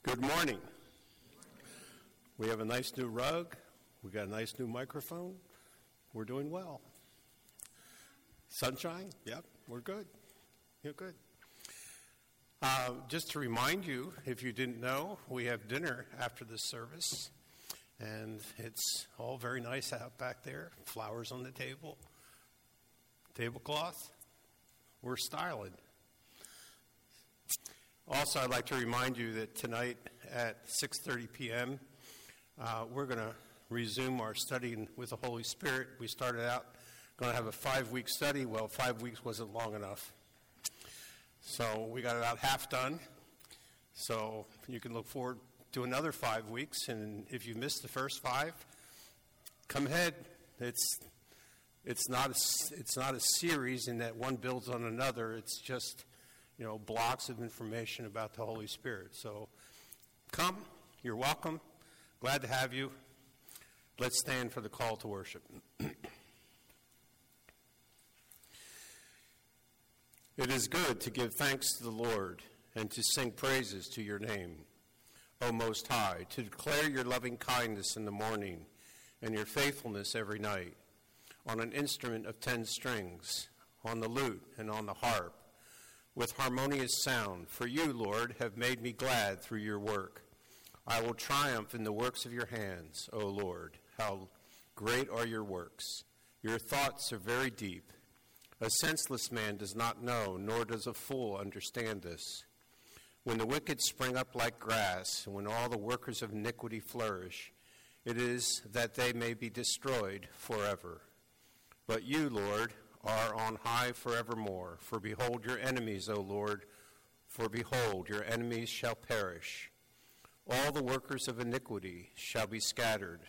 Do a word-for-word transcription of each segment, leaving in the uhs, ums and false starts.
Good morning. We have a nice new rug. We got a nice new microphone. We're doing well. Sunshine? Yep, we're good. You're good. Uh, just to remind you, if you didn't know, we have dinner after this service. And it's all very nice out back there. Flowers on the table. Tablecloth. We're styling. Also, I'd like to remind you that tonight at six thirty p.m., uh, we're going to resume our study with the Holy Spirit. We started out going to have a five-week study. Well, five weeks wasn't long enough. So we got about half done. So you can look forward to another five weeks. And if you missed the first five, come ahead. It's it's not a, it's not a series in that one builds on another. It's just, you know, blocks of information about the Holy Spirit. So come, you're welcome. Glad to have you. Let's stand for the call to worship. It is good to give thanks to the Lord and to sing praises to your name, O Most High, to declare your loving kindness in the morning and your faithfulness every night, on an instrument of ten strings, on the lute and on the harp, with harmonious sound. For you, Lord, have made me glad through your work. I will triumph in the works of your hands, O Lord. How great are your works. Your thoughts are very deep. A senseless man does not know, nor does a fool understand this. When the wicked spring up like grass, and when all the workers of iniquity flourish, it is that they may be destroyed forever. But you, Lord, are on high forevermore. For behold your enemies, O Lord, for behold your enemies shall perish. All the workers of iniquity shall be scattered.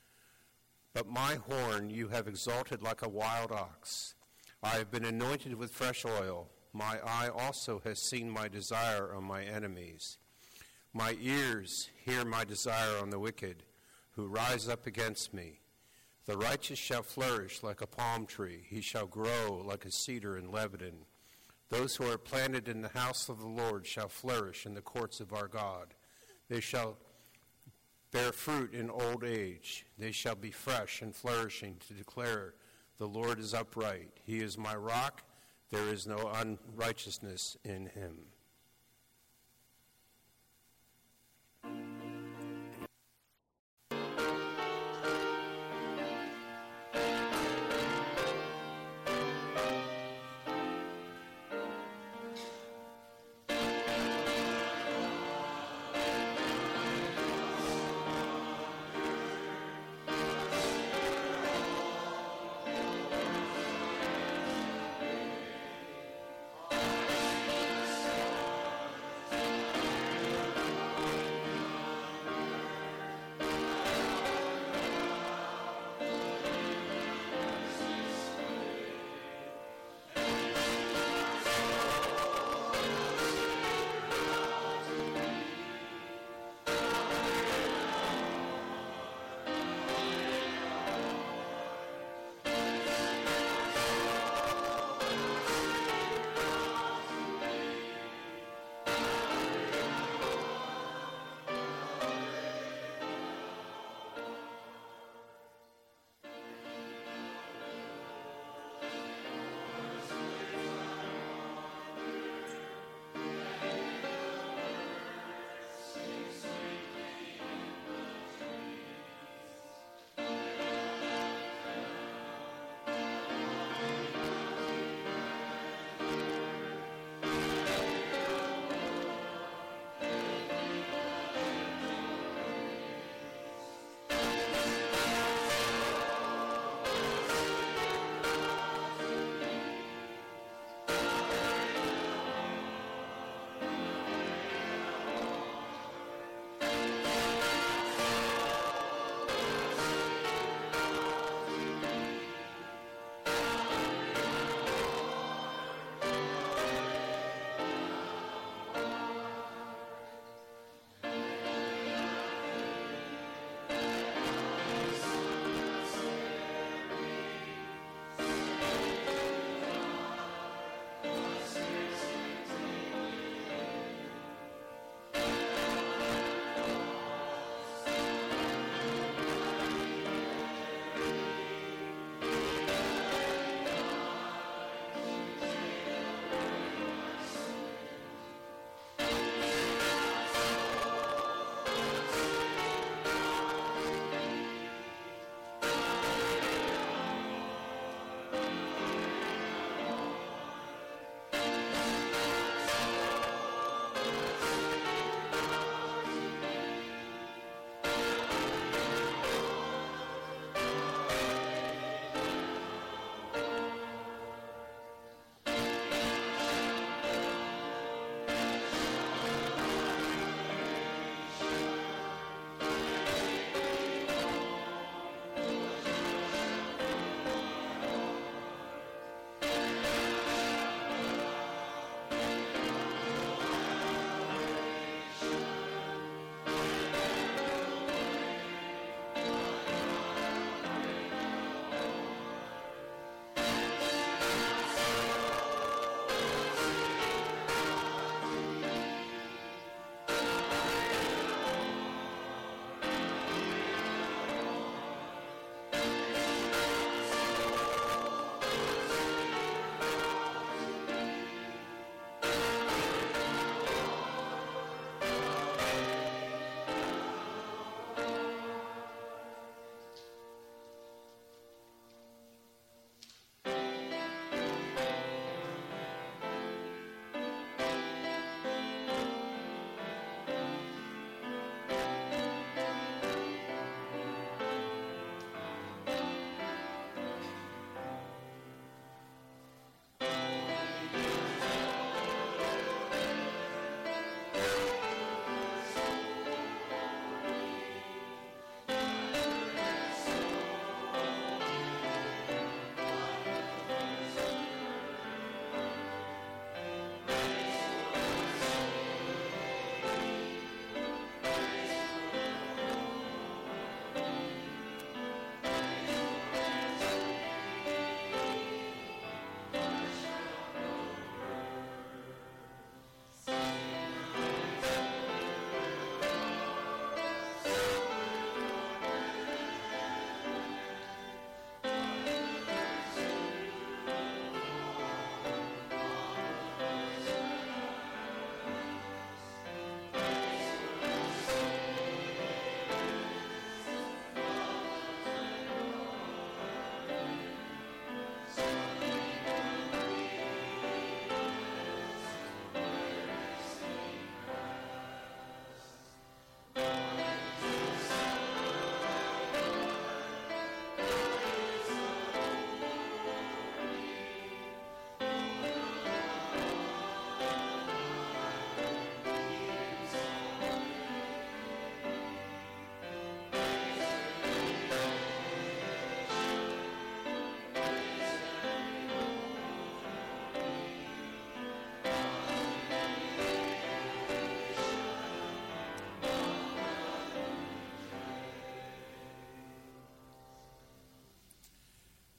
But my horn you have exalted like a wild ox. I have been anointed with fresh oil. My eye also has seen my desire on my enemies. My ears hear my desire on the wicked, who rise up against me. The righteous shall flourish like a palm tree. He shall grow like a cedar in Lebanon. Those who are planted in the house of the Lord shall flourish in the courts of our God. They shall bear fruit in old age. They shall be fresh and flourishing to declare, the Lord is upright. He is my rock. There is no unrighteousness in him. Oh,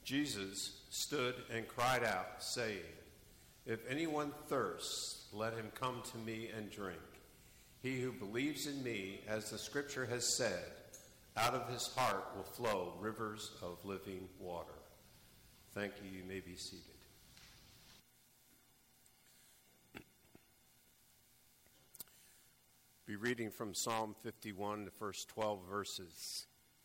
Jesus stood and cried out, saying, "If anyone thirsts, let him come to me and drink. He who believes in me, as the scripture has said, out of his heart will flow rivers of living water." Thank you. You may be seated. Be reading from Psalm fifty-one, the first twelve verses.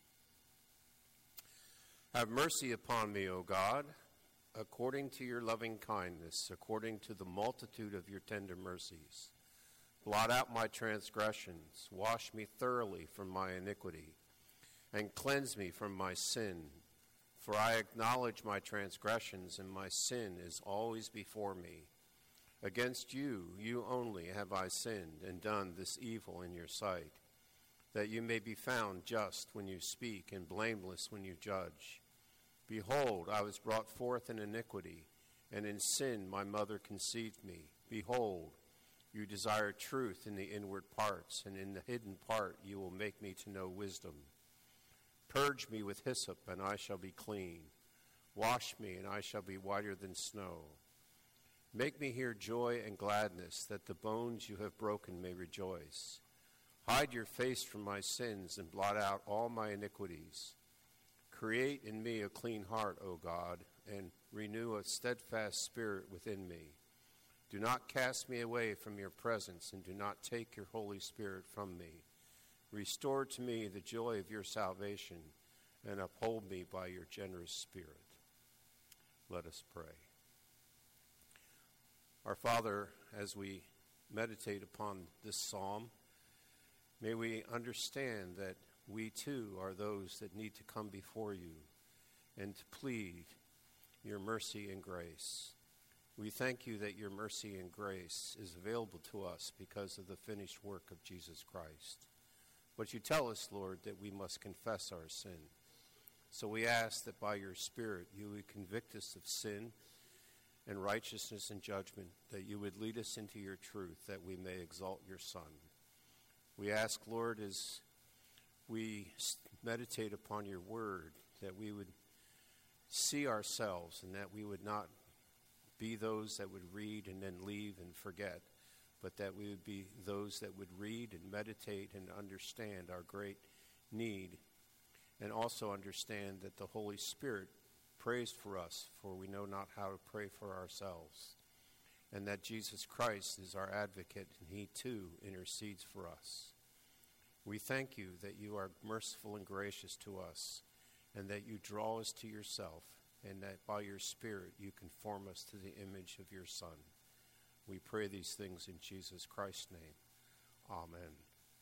Have mercy upon me, O God, according to your loving kindness, according to the multitude of your tender mercies. Blot out my transgressions, wash me thoroughly from my iniquity, and cleanse me from my sin. For I acknowledge my transgressions, and my sin is always before me. Against you, you only, have I sinned and done this evil in your sight, that you may be found just when you speak and blameless when you judge. Behold, I was brought forth in iniquity, and in sin my mother conceived me. Behold, you desire truth in the inward parts, and in the hidden part you will make me to know wisdom. Purge me with hyssop, and I shall be clean. Wash me, and I shall be whiter than snow. Make me hear joy and gladness, that the bones you have broken may rejoice. Hide your face from my sins, and blot out all my iniquities. Create in me a clean heart, O God, and renew a steadfast spirit within me. Do not cast me away from your presence, and do not take your Holy Spirit from me. Restore to me the joy of your salvation, and uphold me by your generous spirit. Let us pray. Our Father, as we meditate upon this psalm, may we understand that we too are those that need to come before you and to plead your mercy and grace. We thank you that your mercy and grace is available to us because of the finished work of Jesus Christ. But you tell us, Lord, that we must confess our sin. So we ask that by your Spirit you would convict us of sin and righteousness and judgment, that you would lead us into your truth, that we may exalt your Son. We ask, Lord, as we meditate upon your word, that we would see ourselves and that we would not be those that would read and then leave and forget, but that we would be those that would read and meditate and understand our great need, and also understand that the Holy Spirit prays for us, for we know not how to pray for ourselves, and that Jesus Christ is our advocate, and he too intercedes for us. We thank you that you are merciful and gracious to us, and that you draw us to yourself, and that by your Spirit you conform us to the image of your Son. We pray these things in Jesus Christ's name. Amen.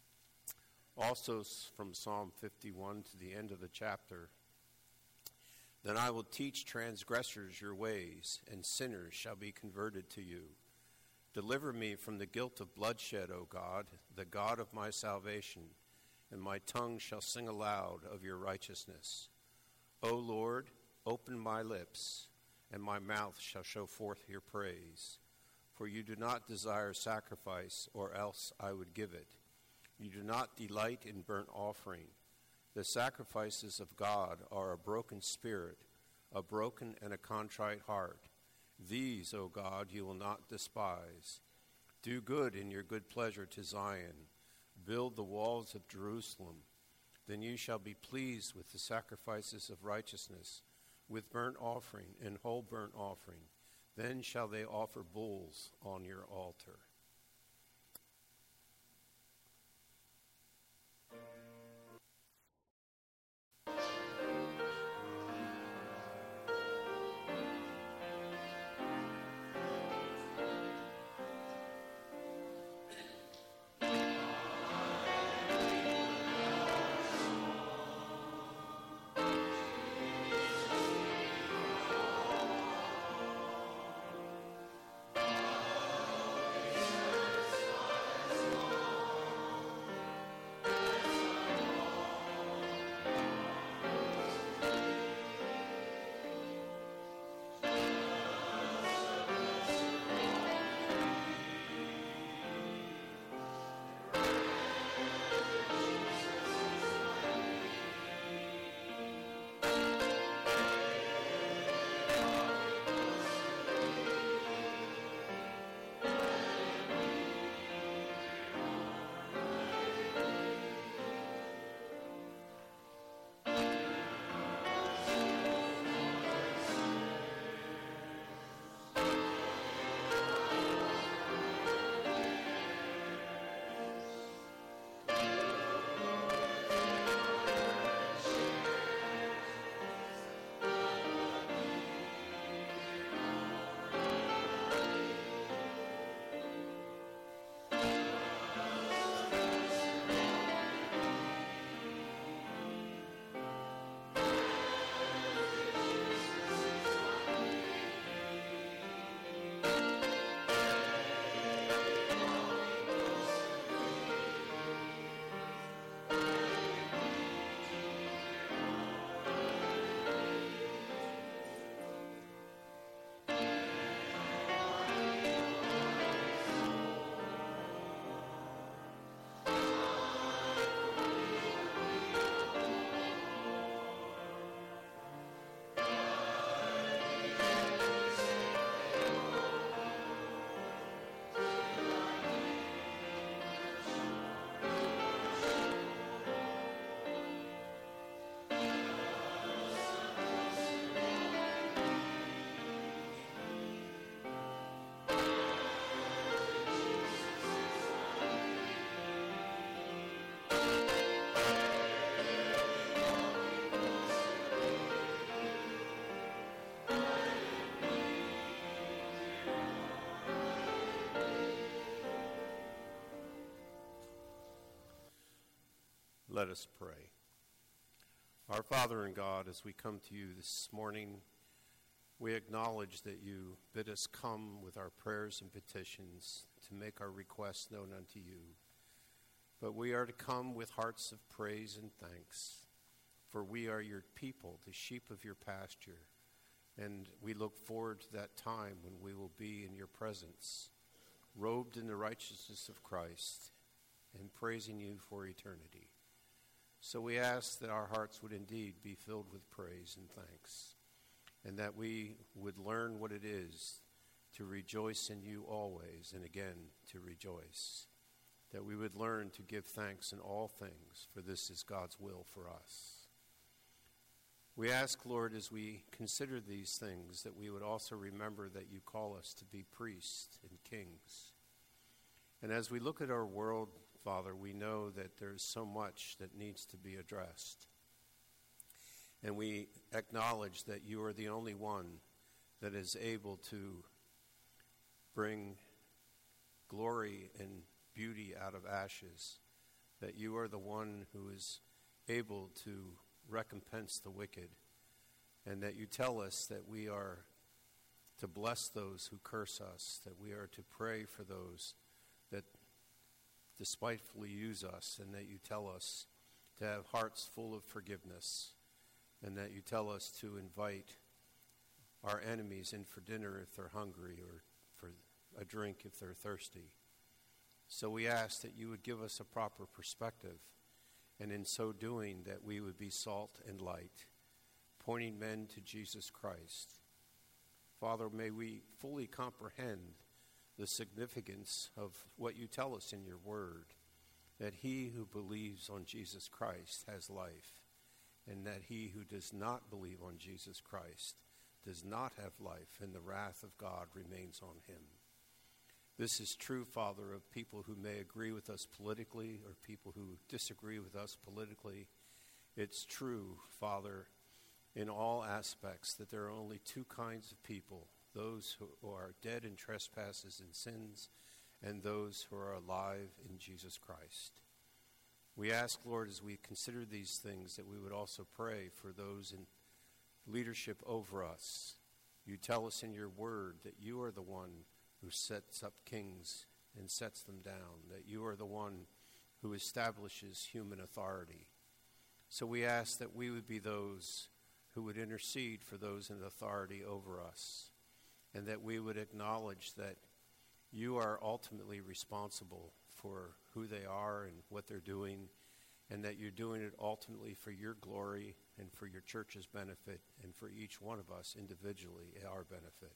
Also from Psalm fifty-one to the end of the chapter, then I will teach transgressors your ways, and sinners shall be converted to you. Deliver me from the guilt of bloodshed, O God, the God of my salvation, and my tongue shall sing aloud of your righteousness. O Lord, open my lips, and my mouth shall show forth your praise. For you do not desire sacrifice, or else I would give it. You do not delight in burnt offering. The sacrifices of God are a broken spirit, a broken and a contrite heart. These, O God, you will not despise. Do good in your good pleasure to Zion. Build the walls of Jerusalem. Then you shall be pleased with the sacrifices of righteousness, with burnt offering and whole burnt offering. Then shall they offer bulls on your altar. Let us pray. Our Father and God, as we come to you this morning, we acknowledge that you bid us come with our prayers and petitions to make our requests known unto you. But we are to come with hearts of praise and thanks, for we are your people, the sheep of your pasture, and we look forward to that time when we will be in your presence, robed in the righteousness of Christ, and praising you for eternity. So we ask that our hearts would indeed be filled with praise and thanks, and that we would learn what it is to rejoice in you always, and again to rejoice. That we would learn to give thanks in all things, for this is God's will for us. We ask, Lord, as we consider these things, that we would also remember that you call us to be priests and kings. And as we look at our world, Father, we know that there's so much that needs to be addressed. And we acknowledge that you are the only one that is able to bring glory and beauty out of ashes, that you are the one who is able to recompense the wicked, and that you tell us that we are to bless those who curse us, that we are to pray for those that despitefully use us, and that you tell us to have hearts full of forgiveness, and that you tell us to invite our enemies in for dinner if they're hungry, or for a drink if they're thirsty. So we ask that you would give us a proper perspective, and in so doing that we would be salt and light, pointing men to Jesus Christ. Father, may we fully comprehend the significance of what you tell us in your word, that he who believes on Jesus Christ has life, and that he who does not believe on Jesus Christ does not have life, and the wrath of God remains on him. This is true, Father, of people who may agree with us politically or people who disagree with us politically. It's true, Father, in all aspects, that there are only two kinds of people: those who are dead in trespasses and sins, and those who are alive in Jesus Christ. We ask, Lord, as we consider these things, that we would also pray for those in leadership over us. You tell us in your word that you are the one who sets up kings and sets them down, that you are the one who establishes human authority. So we ask that we would be those who would intercede for those in authority over us, and that we would acknowledge that you are ultimately responsible for who they are and what they're doing, and that you're doing it ultimately for your glory and for your church's benefit, and for each one of us individually, our benefit.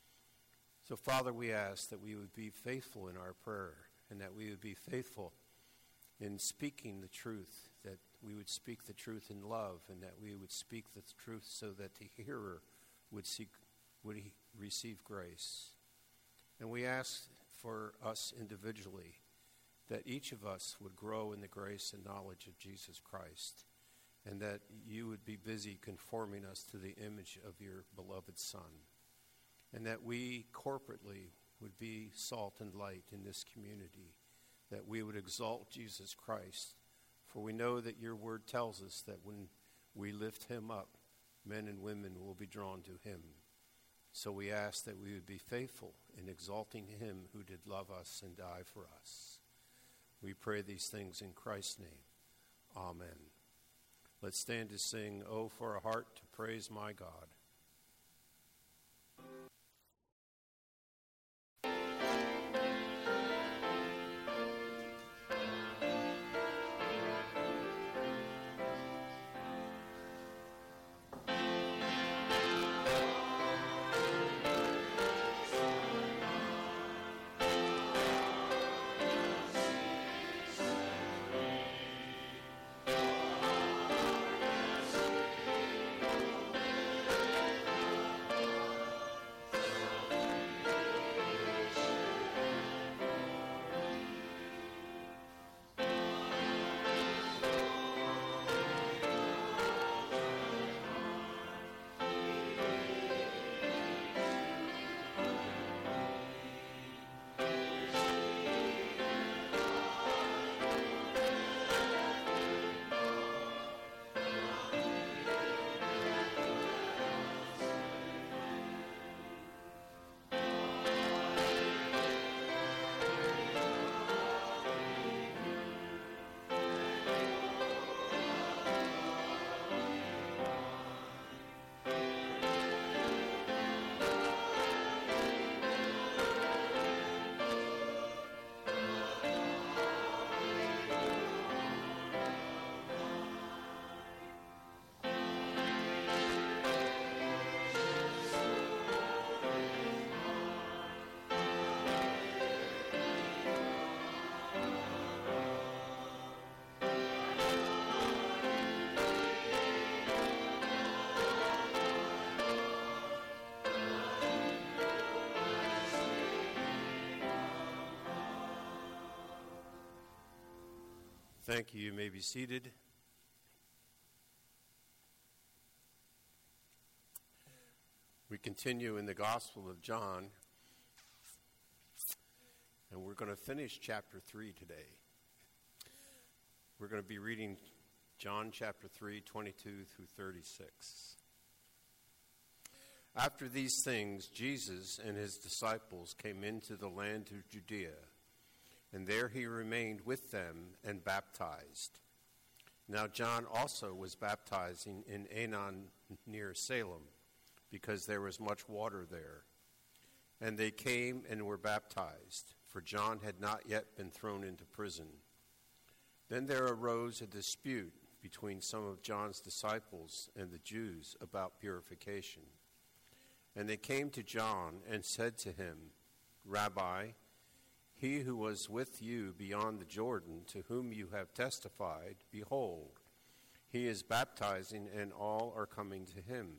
So, Father, we ask that we would be faithful in our prayer, and that we would be faithful in speaking the truth, that we would speak the truth in love, and that we would speak the truth so that the hearer would seek would he receive grace. And we ask for us individually that each of us would grow in the grace and knowledge of Jesus Christ, and that you would be busy conforming us to the image of your beloved Son, and that we corporately would be salt and light in this community, that we would exalt Jesus Christ, for we know that your word tells us that when we lift him up, men and women will be drawn to him. So we ask that we would be faithful in exalting him who did love us and die for us. We pray these things in Christ's name. Amen. Let's stand to sing, "Oh, for a Heart to Praise My God." Thank you. You may be seated. We continue in the Gospel of John, and we're going to finish chapter three today. We're going to be reading John chapter three, twenty-two through thirty-six. After these things, Jesus and his disciples came into the land of Judea, and there he remained with them and baptized. Now John also was baptizing in Aenon near Salem, because there was much water there. And they came and were baptized, for John had not yet been thrown into prison. Then there arose a dispute between some of John's disciples and the Jews about purification. And they came to John and said to him, Rabbi, he who was with you beyond the Jordan, to whom you have testified, behold, he is baptizing, and all are coming to him.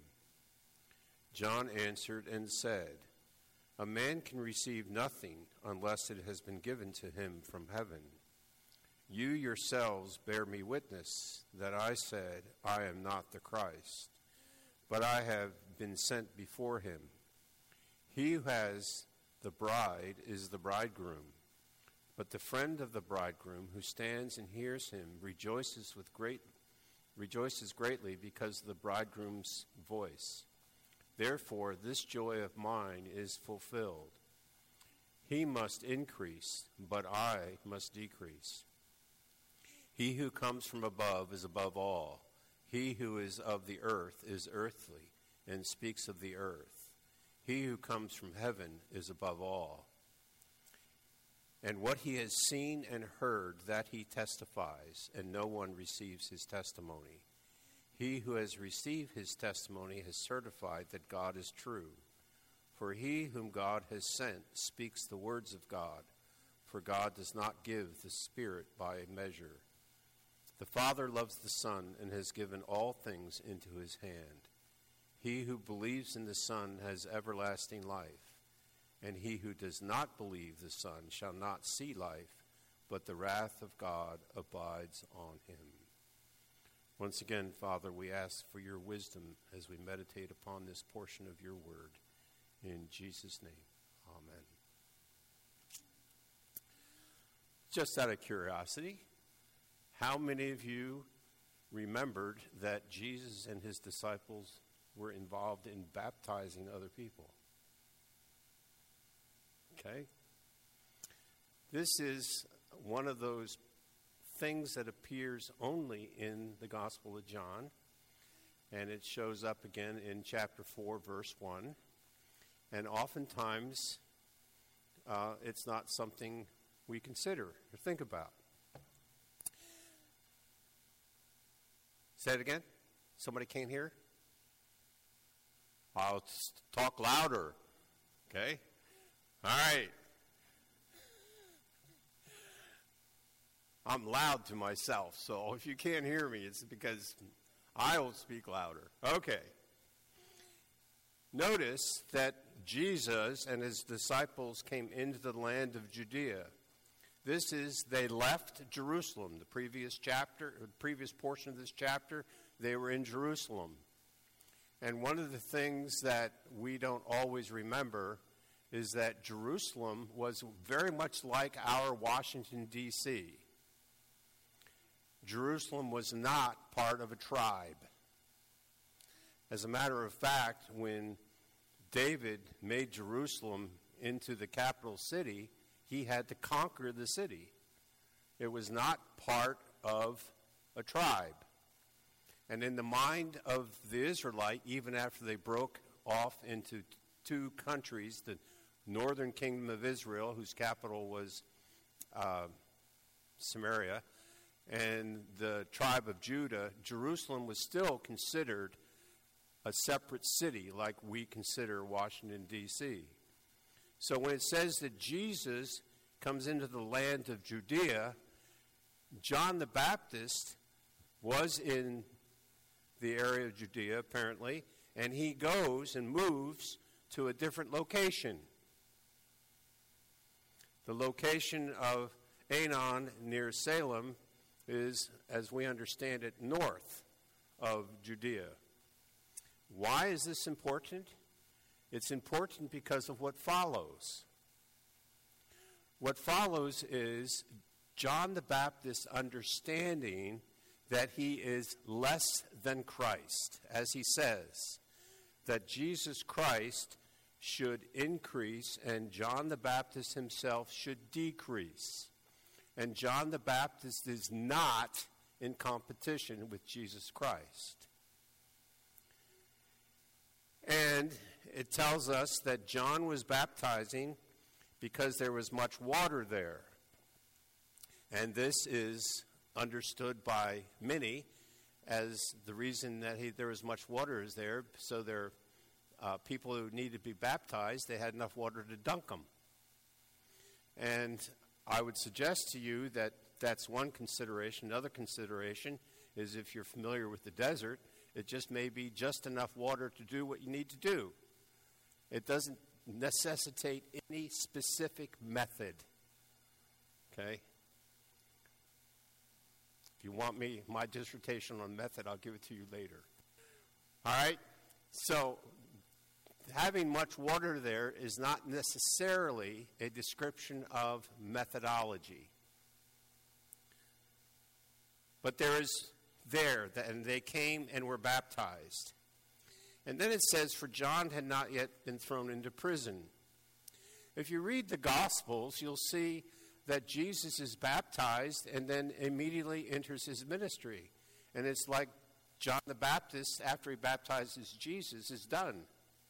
John answered and said, A man can receive nothing unless it has been given to him from heaven. You yourselves bear me witness that I said, I am not the Christ, but I have been sent before him. He who has the bride is the bridegroom, but the friend of the bridegroom who stands and hears him rejoices with great rejoices greatly because of the bridegroom's voice. Therefore, this joy of mine is fulfilled. He must increase, but I must decrease. He who comes from above is above all. He who is of the earth is earthly, and speaks of the earth. He who comes from heaven is above all. And what he has seen and heard, that he testifies, and no one receives his testimony. He who has received his testimony has certified that God is true. For he whom God has sent speaks the words of God, for God does not give the Spirit by measure. The Father loves the Son and has given all things into his hand. He who believes in the Son has everlasting life, and he who does not believe the Son shall not see life, but the wrath of God abides on him. Once again, Father, we ask for your wisdom as we meditate upon this portion of your word. In Jesus' name, amen. Just out of curiosity, how many of you remembered that Jesus and his disciples were involved in baptizing other people? Okay? This is one of those things that appears only in the Gospel of John, and it shows up again in chapter four, verse one. And oftentimes, uh, it's not something we consider or think about. Say it again. Somebody can't hear? I'll talk louder. Okay? All right. I'm loud to myself, so if you can't hear me, it's because I will speak louder. Okay. Notice that Jesus and his disciples came into the land of Judea. This is, they left Jerusalem. The previous chapter, the previous portion of this chapter, they were in Jerusalem. And one of the things that we don't always remember is that Jerusalem was very much like our Washington, D C Jerusalem was not part of a tribe. As a matter of fact, when David made Jerusalem into the capital city, he had to conquer the city. It was not part of a tribe. And in the mind of the Israelite, even after they broke off into two countries, the northern kingdom of Israel, whose capital was uh, Samaria, and the tribe of Judah, Jerusalem was still considered a separate city like we consider Washington, D C So when it says that Jesus comes into the land of Judea, John the Baptist was in the area of Judea, apparently, and he goes and moves to a different location. The location of Aenon near Salem is, as we understand it, north of Judea. Why is this important? It's important because of what follows. What follows is John the Baptist understanding that he is less than Christ, as he says, that Jesus Christ should increase and John the Baptist himself should decrease. And John the Baptist is not in competition with Jesus Christ. And it tells us that John was baptizing because there was much water there. And this is understood by many as the reason that he, there was much water is there, so there uh, people who needed to be baptized, they had enough water to dunk them. And I would suggest to you that that's one consideration. Another consideration is if you're familiar with the desert, it just may be just enough water to do what you need to do. It doesn't necessitate any specific method. Okay? If you want me, my dissertation on method, I'll give it to you later. All right? So, having much water there is not necessarily a description of methodology. But there is there, and they came and were baptized. And then it says, for John had not yet been thrown into prison. If you read the Gospels, you'll see that Jesus is baptized and then immediately enters his ministry. And it's like John the Baptist, after he baptizes Jesus, is done.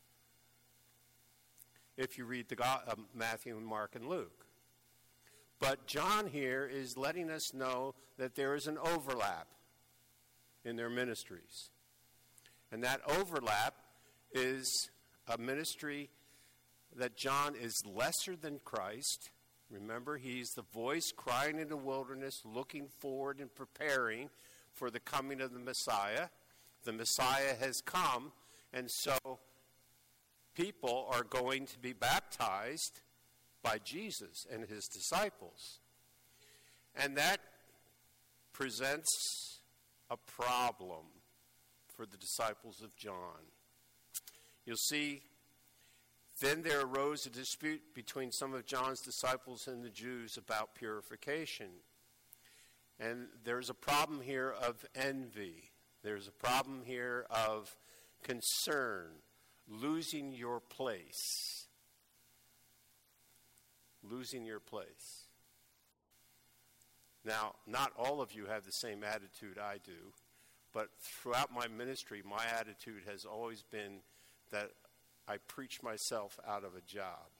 If you read the Go- uh, Matthew and Mark and Luke. But John here is letting us know that there is an overlap in their ministries. And that overlap is a ministry that John is lesser than Christ. Remember, he's the voice crying in the wilderness, looking forward and preparing for the coming of the Messiah. The Messiah has come, and so people are going to be baptized by Jesus and his disciples. And that presents a problem for the disciples of John. You'll see, then there arose a dispute between some of John's disciples and the Jews about purification. And there's a problem here of envy. There's a problem here of concern, losing your place. Losing your place. Now, not all of you have the same attitude I do, but throughout my ministry, my attitude has always been that I preach myself out of a job.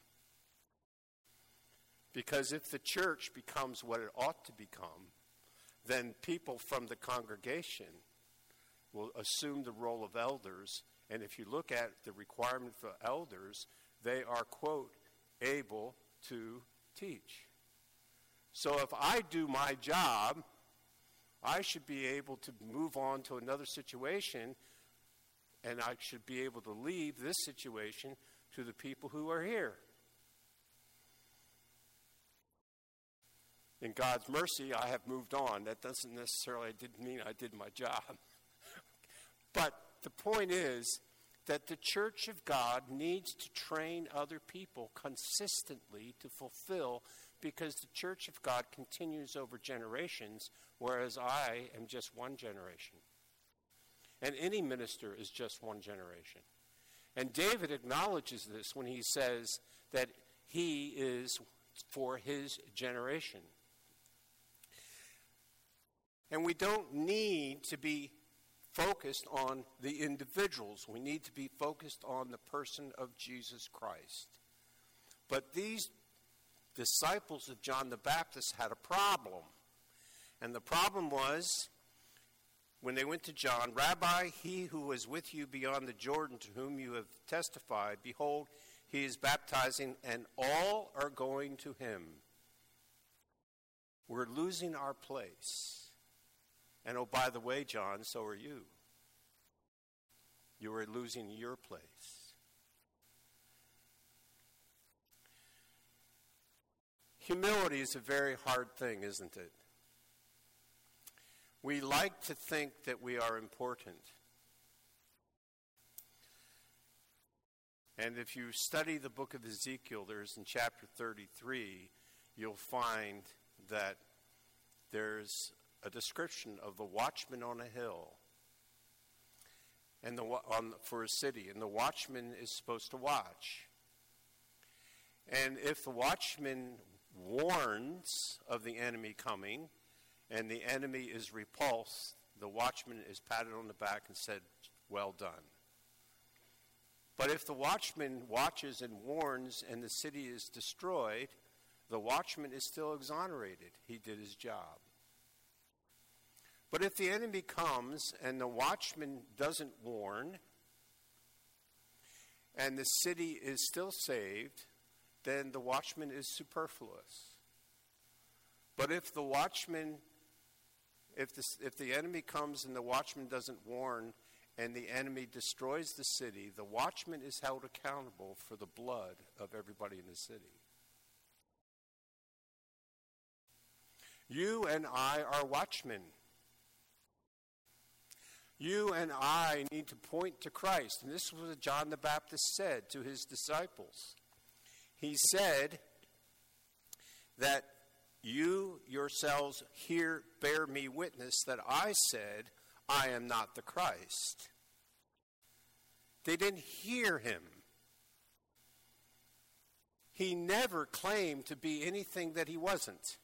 Because if the church becomes what it ought to become, then people from the congregation will assume the role of elders. And if you look at the requirement for elders, they are, quote, able to teach. So if I do my job, I should be able to move on to another situation, and I should be able to leave this situation to the people who are here. In God's mercy, I have moved on. That doesn't necessarily didn't mean I did my job. But the point is that the church of God needs to train other people consistently to fulfill, because the church of God continues over generations, whereas I am just one generation. And any minister is just one generation. And David acknowledges this when he says that he is for his generation. And we don't need to be focused on the individuals. We need to be focused on the person of Jesus Christ. But these disciples of John the Baptist had a problem. And the problem was, when they went to John, Rabbi, he who was with you beyond the Jordan, to whom you have testified, behold, he is baptizing, and all are going to him. We're losing our place. And oh, by the way, John, so are you. You are losing your place. Humility is a very hard thing, isn't it? We like to think that we are important. And if you study the book of Ezekiel, there's in chapter thirty-three, you'll find that there's a description of the watchman on a hill and the on, for a city, and the watchman is supposed to watch. And if the watchman warns of the enemy coming and the enemy is repulsed, the watchman is patted on the back and said, "Well done." But if the watchman watches and warns and the city is destroyed, the watchman is still exonerated. He did his job. But if the enemy comes and the watchman doesn't warn and the city is still saved, then the watchman is superfluous. But if the watchman, if the, if the enemy comes and the watchman doesn't warn and the enemy destroys the city, the watchman is held accountable for the blood of everybody in the city. You and I are watchmen. You and I need to point to Christ. And this is what John the Baptist said to his disciples. He said that you yourselves here bear me witness that I said, I am not the Christ. They didn't hear him. He never claimed to be anything that he wasn't.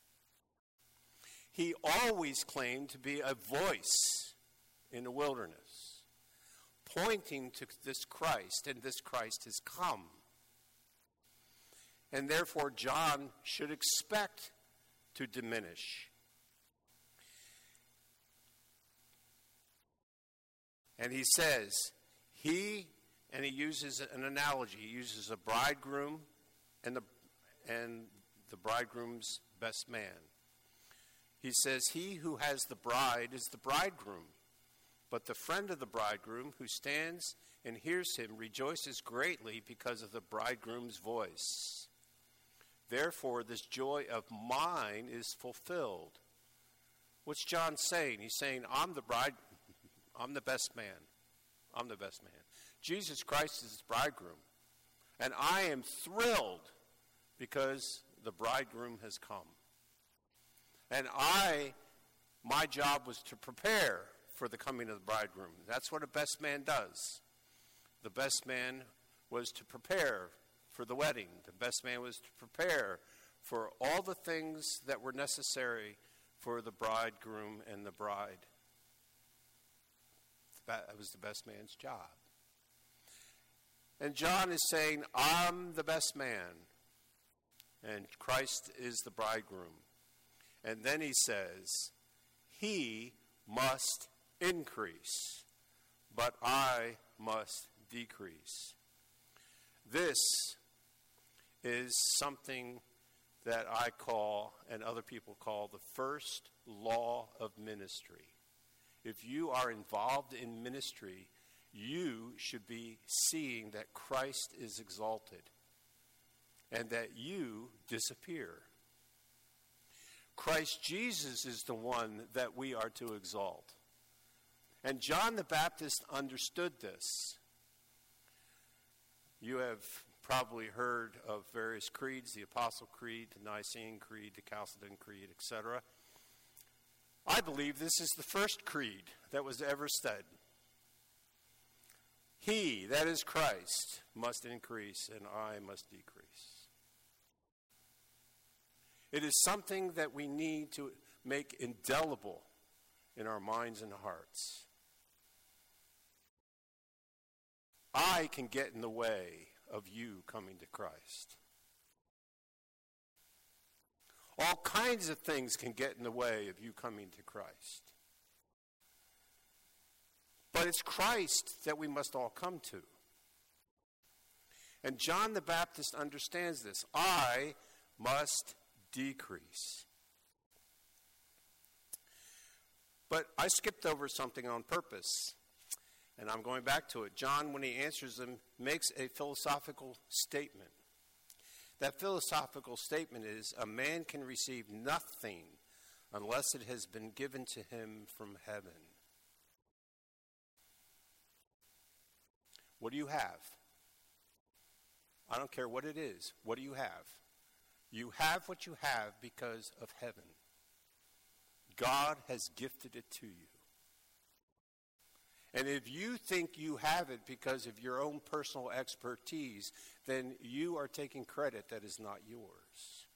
He always claimed to be a voice in the wilderness, pointing to this Christ, and this Christ has come. And therefore, John should expect to diminish. And he says, he, and he uses an analogy. He uses a bridegroom and the, and the bridegroom's best man. He says, he who has the bride is the bridegroom, but the friend of the bridegroom who stands and hears him rejoices greatly because of the bridegroom's voice. Therefore, this joy of mine is fulfilled. What's John saying? He's saying, I'm the bride, I'm the best man. I'm the best man. Jesus Christ is the bridegroom. And I am thrilled because the bridegroom has come. And I, my job was to prepare for the coming of the bridegroom. That's what a best man does. The best man was to prepare for the wedding. The best man was to prepare for all the things that were necessary for the bridegroom and the bride. That was the best man's job. And John is saying, I'm the best man, and Christ is the bridegroom. And then he says, he must increase, but I must decrease. This is something that I call, and other people call, the first law of ministry. If you are involved in ministry, you should be seeing that Christ is exalted and that you disappear. Christ Jesus is the one that we are to exalt. And John the Baptist understood this. You have probably heard of various creeds, the Apostle Creed, the Nicene Creed, the Chalcedon Creed, et cetera. I believe this is the first creed that was ever said. He, that is Christ, must increase, and I must decrease. It is something that we need to make indelible in our minds and hearts. I can get in the way of you coming to Christ. All kinds of things can get in the way of you coming to Christ. But it's Christ that we must all come to. And John the Baptist understands this. I must decrease. But I skipped over something on purpose, and I'm going back to it. John, when he answers them, makes a philosophical statement. That philosophical statement is, a man can receive nothing unless it has been given to him from heaven. What do you have? I don't care what it is. What do you have? You have what you have because of heaven. God has gifted it to you. And if you think you have it because of your own personal expertise, then you are taking credit that is not yours.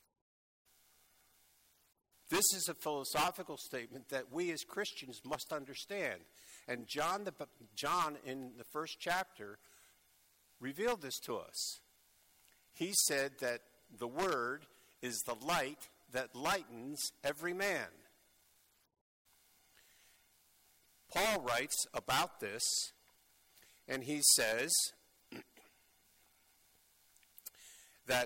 This is a philosophical statement that we as Christians must understand. And John, the, John in the first chapter, revealed this to us. He said that the Word is the light that lightens every man. Paul writes about this, and he says that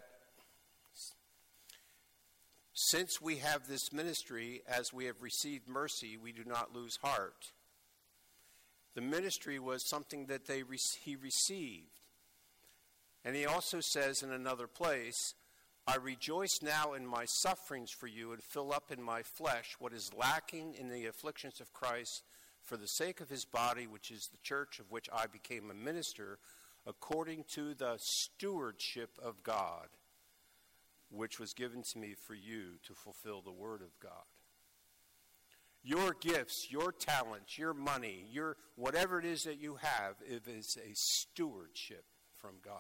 since we have this ministry, as we have received mercy, we do not lose heart. The ministry was something that they he received. And he also says in another place, I rejoice now in my sufferings for you and fill up in my flesh what is lacking in the afflictions of Christ for the sake of his body, which is the church of which I became a minister, according to the stewardship of God, which was given to me for you to fulfill the word of God. Your gifts, your talents, your money, your whatever it is that you have, it is a stewardship from God.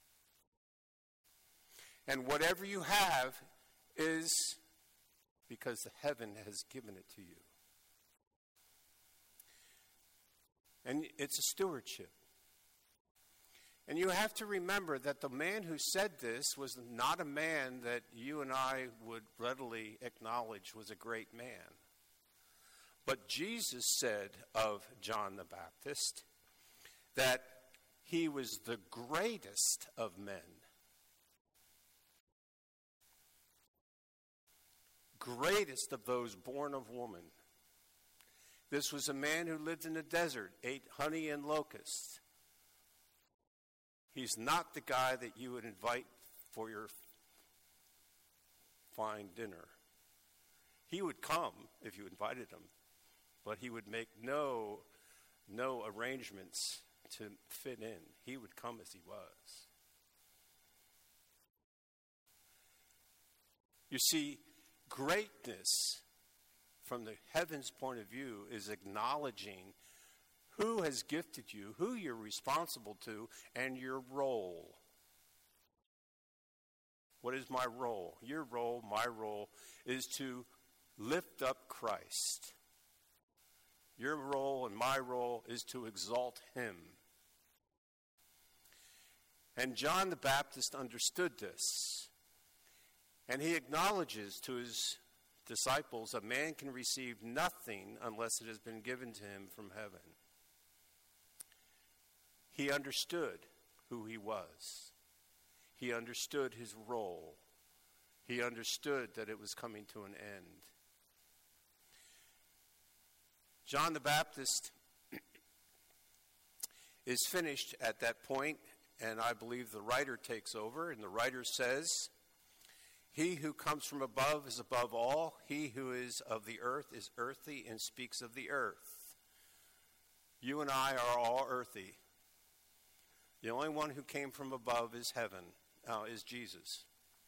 And whatever you have is because the heaven has given it to you. And it's a stewardship. And you have to remember that the man who said this was not a man that you and I would readily acknowledge was a great man. But Jesus said of John the Baptist that he was the greatest of men. Greatest of those born of woman. This was a man who lived in the desert, ate honey and locusts. He's not the guy that you would invite for your fine dinner. He would come if you invited him, but he would make no, no arrangements to fit in. He would come as he was. You see, greatness from the heavens point of view is acknowledging who has gifted you, who you're responsible to, and your role. What is my role? Your role, my role, is to lift up Christ. Your role and my role is to exalt him. And John the Baptist understood this. And he acknowledges to his disciples, a man can receive nothing unless it has been given to him from heaven. He understood who he was. He understood his role. He understood that it was coming to an end. John the Baptist is finished at that point, and I believe the writer takes over, and the writer says, he who comes from above is above all. He who is of the earth is earthy and speaks of the earth. You and I are all earthy. The only one who came from above is heaven, uh, is Jesus.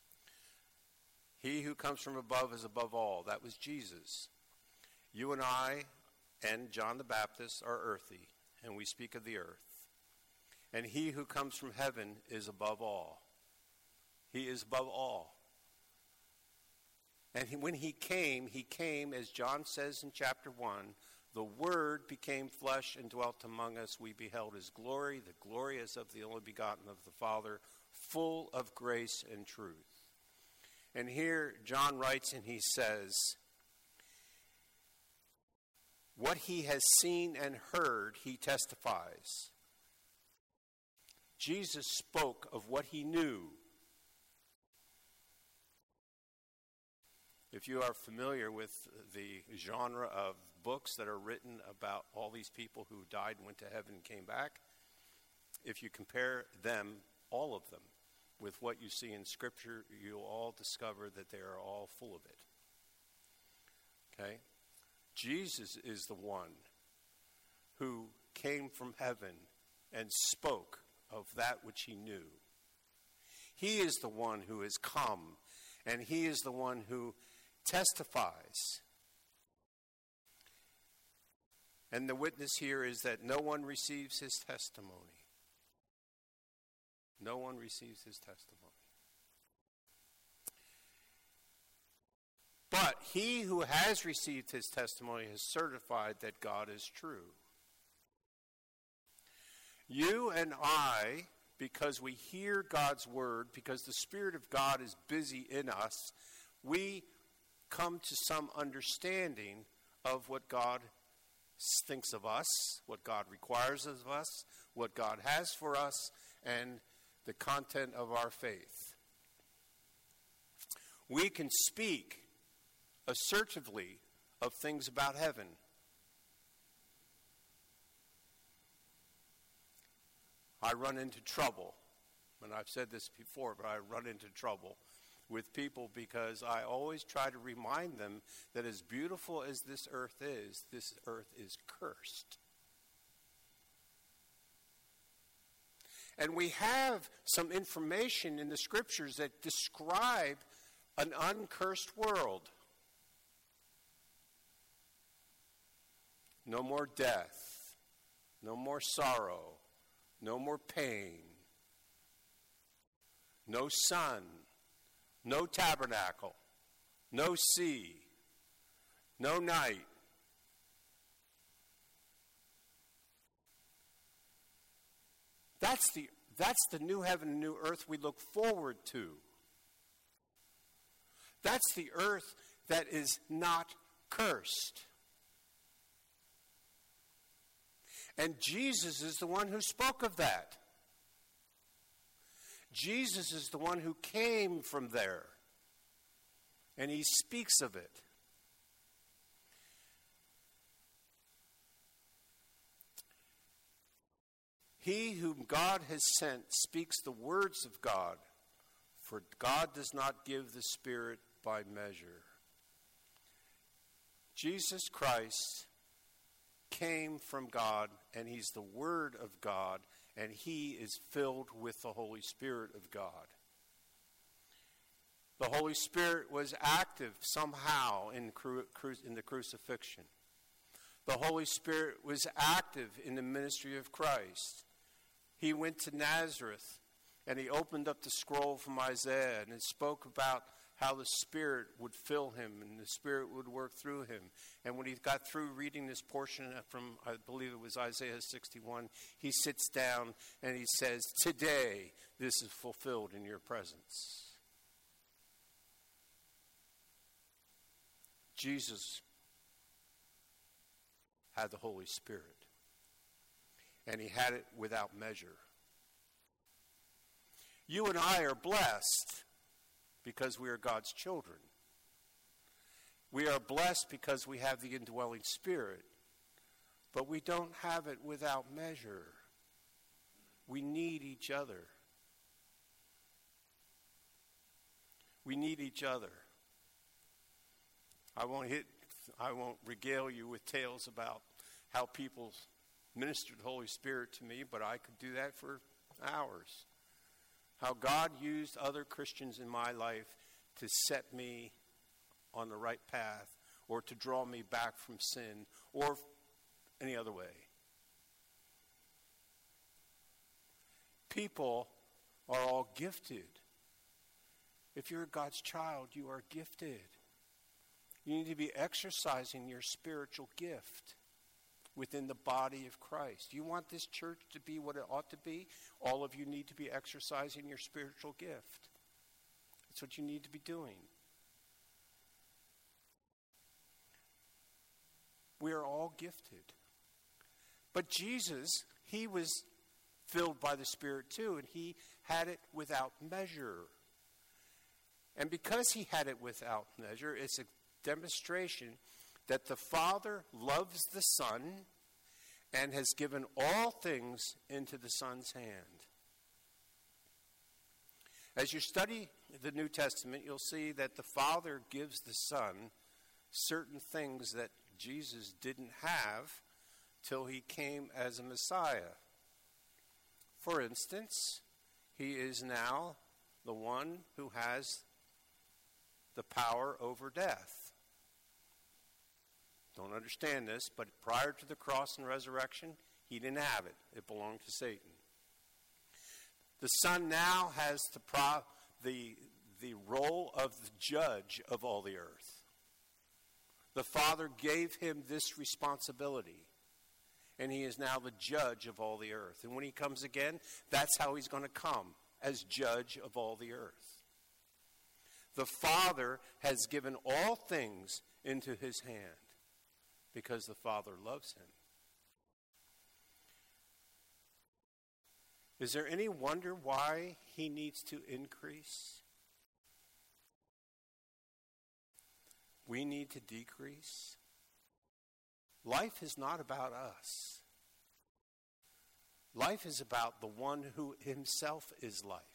He who comes from above is above all. That was Jesus. You and I and John the Baptist are earthy, and we speak of the earth. And he who comes from heaven is above all. He is above all. And he, when he came, he came, as John says in chapter one, the Word became flesh and dwelt among us. We beheld his glory, the glory as of the only begotten of the Father, full of grace and truth. And here John writes and he says, what he has seen and heard, he testifies. Jesus spoke of what he knew. If you are familiar with the genre of books that are written about all these people who died and went to heaven and came back, if you compare them, all of them, with what you see in Scripture, you'll all discover that they are all full of it. Okay? Jesus is the one who came from heaven and spoke of that which he knew. He is the one who has come, and he is the one who testifies. And the witness here is that no one receives his testimony. No one receives his testimony. But he who has received his testimony has certified that God is true. You and I, because we hear God's word, because the Spirit of God is busy in us, we come to some understanding of what God thinks of us, what God requires of us, what God has for us, and the content of our faith. We can speak assertively of things about heaven. I run into trouble, and I've said this before, but I run into trouble with people because I always try to remind them that as beautiful as this earth is, this earth is cursed. And we have some information in the scriptures that describe an uncursed world. No more death, no more sorrow, no more pain, no sun, no tabernacle, no sea, no night. That's the, that's the new heaven and new earth we look forward to. That's the earth that is not cursed. And Jesus is the one who spoke of that. Jesus is the one who came from there. And he speaks of it. He whom God has sent speaks the words of God, for God does not give the Spirit by measure. Jesus Christ came from God, and he's the Word of God, and he is filled with the Holy Spirit of God. The Holy Spirit was active somehow in, cru- cru- in the crucifixion. The Holy Spirit was active in the ministry of Christ. He went to Nazareth, and he opened up the scroll from Isaiah, and it spoke about how the Spirit would fill him and the Spirit would work through him. And when he got through reading this portion from, I believe it was Isaiah sixty-one, he sits down and he says, "Today this is fulfilled in your presence." Jesus had the Holy Spirit, and he had it without measure. You and I are blessed because we are God's children. We are blessed because we have the indwelling Spirit, but we don't have it without measure. We need each other. We need each other. I won't hit, I won't regale you with tales about how people ministered the Holy Spirit to me, but I could do that for hours. How God used other Christians in my life to set me on the right path or to draw me back from sin or any other way. People are all gifted. If you're God's child, you are gifted. You need to be exercising your spiritual gift within the body of Christ. You want this church to be what it ought to be? All of you need to be exercising your spiritual gift. That's what you need to be doing. We are all gifted. But Jesus, he was filled by the Spirit too, and he had it without measure. And because he had it without measure, it's a demonstration that the Father loves the Son and has given all things into the Son's hand. As you study the New Testament, you'll see that the Father gives the Son certain things that Jesus didn't have till he came as a Messiah. For instance, he is now the one who has the power over death. Don't understand this, but prior to the cross and resurrection, he didn't have it. It belonged to Satan. The Son now has the, pro- the, the role of the judge of all the earth. The Father gave him this responsibility, and he is now the judge of all the earth. And when he comes again, that's how he's going to come, as judge of all the earth. The Father has given all things into his hand because the Father loves him. Is there any wonder why he needs to increase? We need to decrease. Life is not about us. Life is about the one who himself is life.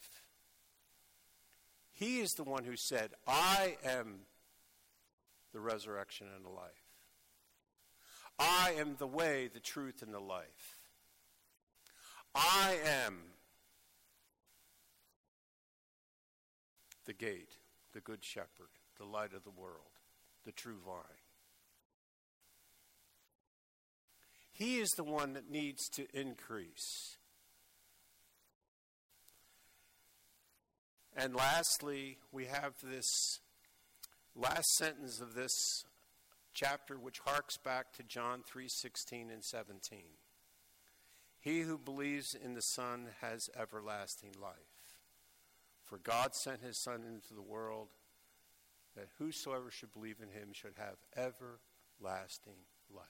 He is the one who said, I am the resurrection and the life. I am the way, the truth, and the life. I am the gate, the good shepherd, the light of the world, the true vine. He is the one that needs to increase. And lastly, we have this last sentence of this chapter, which harks back to John three sixteen and seventeen. He who believes in the Son has everlasting life. For God sent his Son into the world, that whosoever should believe in him should have everlasting life.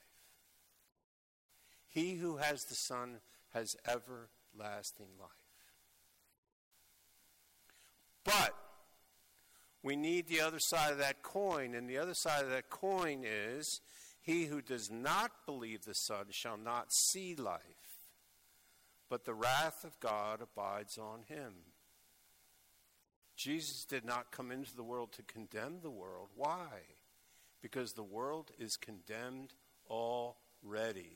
He who has the Son has everlasting life. But we need the other side of that coin, and the other side of that coin is, he who does not believe the Son shall not see life, but the wrath of God abides on him. Jesus did not come into the world to condemn the world. Why? Because the world is condemned already.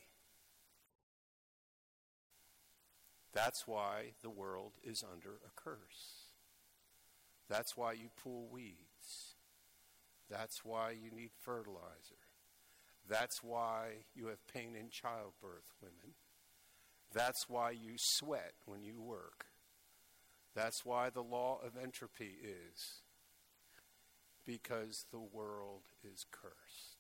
That's why the world is under a curse. That's why you pull weeds. That's why you need fertilizer. That's why you have pain in childbirth, women. That's why you sweat when you work. That's why the law of entropy is. Because the world is cursed.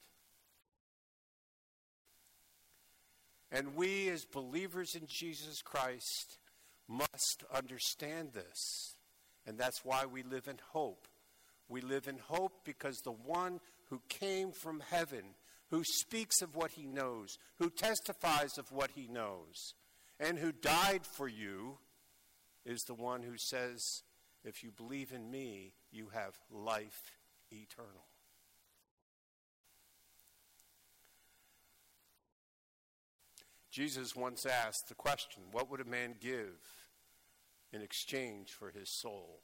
And we as believers in Jesus Christ must understand this. And that's why we live in hope. We live in hope because the one who came from heaven, who speaks of what he knows, who testifies of what he knows, and who died for you, is the one who says, if you believe in me, you have life eternal. Jesus once asked the question, what would a man give in exchange for his soul?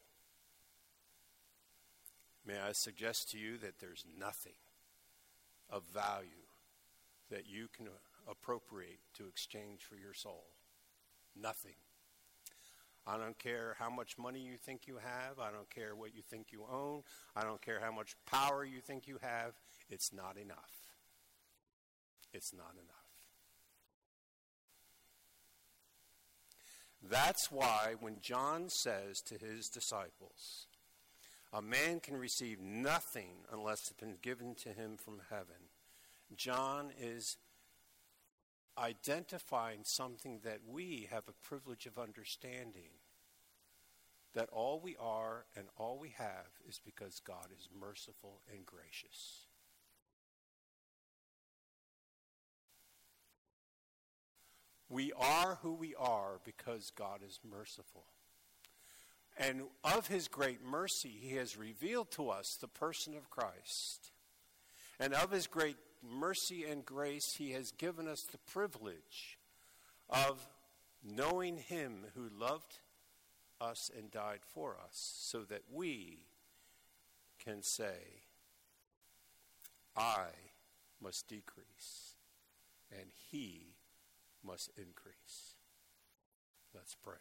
May I suggest to you that there's nothing of value that you can appropriate to exchange for your soul. Nothing. I don't care how much money you think you have. I don't care what you think you own. I don't care how much power you think you have. It's not enough. It's not enough. That's why when John says to his disciples, a man can receive nothing unless it's been given to him from heaven, John is identifying something that we have a privilege of understanding. That all we are and all we have is because God is merciful and gracious. We are who we are because God is merciful. And of his great mercy, he has revealed to us the person of Christ. And of his great mercy and grace, he has given us the privilege of knowing him who loved us and died for us, so that we can say, I must decrease, and he must increase. Let's pray.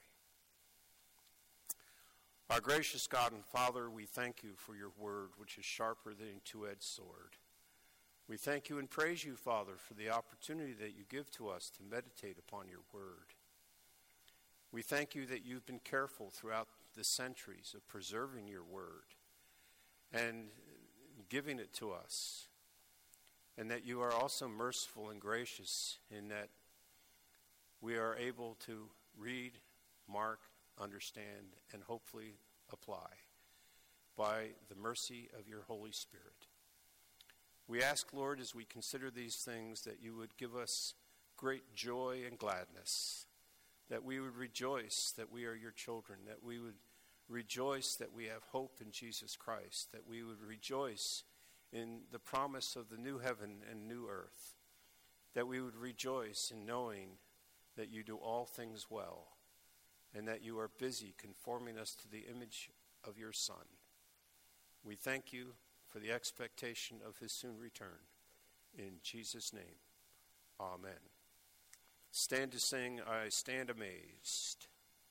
Our gracious God and Father, we thank you for your word, which is sharper than a two-edged sword. We thank you and praise you, Father, for the opportunity that you give to us to meditate upon your word. We thank you that you've been careful throughout the centuries of preserving your word and giving it to us, and that you are also merciful and gracious in that we are able to read, mark, understand, and hopefully apply by the mercy of your Holy Spirit. We ask, Lord, as we consider these things, that you would give us great joy and gladness, that we would rejoice that we are your children, that we would rejoice that we have hope in Jesus Christ, that we would rejoice in the promise of the new heaven and new earth, that we would rejoice in knowing that you do all things well, and that you are busy conforming us to the image of your Son. We thank you for the expectation of his soon return. In Jesus' name, amen. Stand to sing, I Stand Amazed.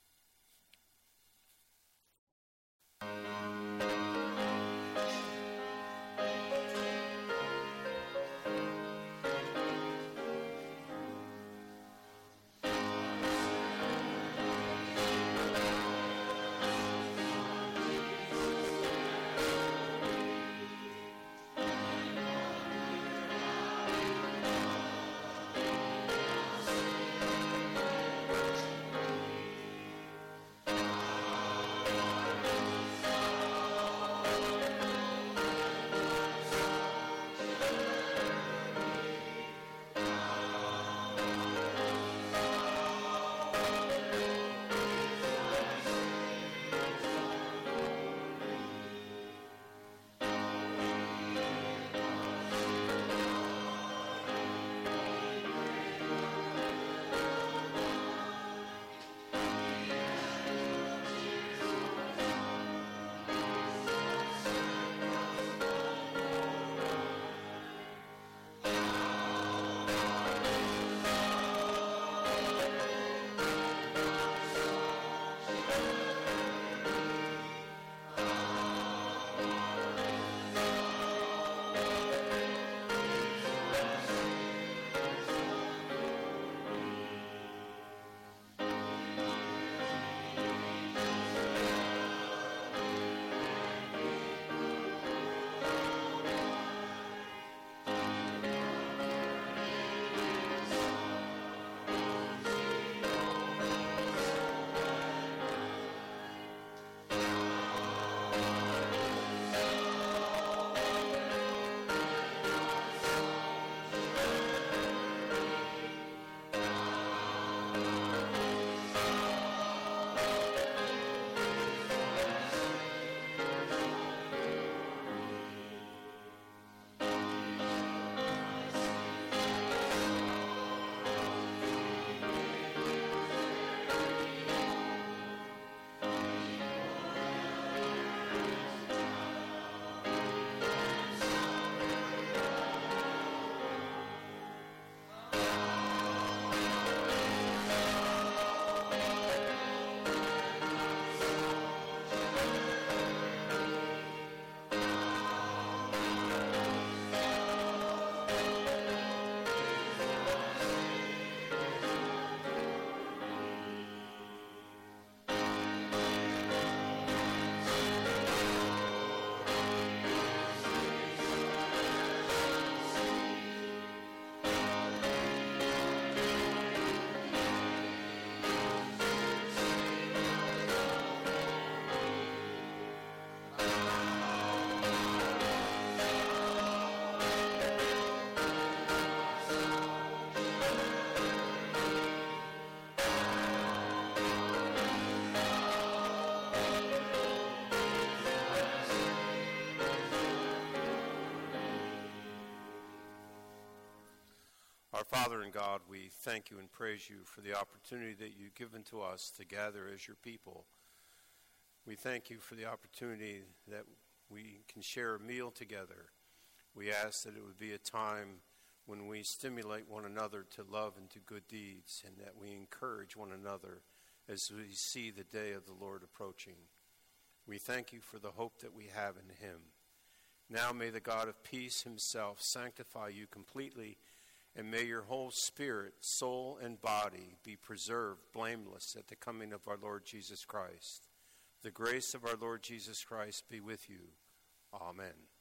Our Father and God, we thank you and praise you for the opportunity that you've given to us to gather as your people. We thank you for the opportunity that we can share a meal together. We ask that it would be a time when we stimulate one another to love and to good deeds, and that we encourage one another as we see the day of the Lord approaching. We thank you for the hope that we have in him. Now may the God of peace himself sanctify you completely, and may your whole spirit, soul, and body be preserved blameless at the coming of our Lord Jesus Christ. The grace of our Lord Jesus Christ be with you. Amen.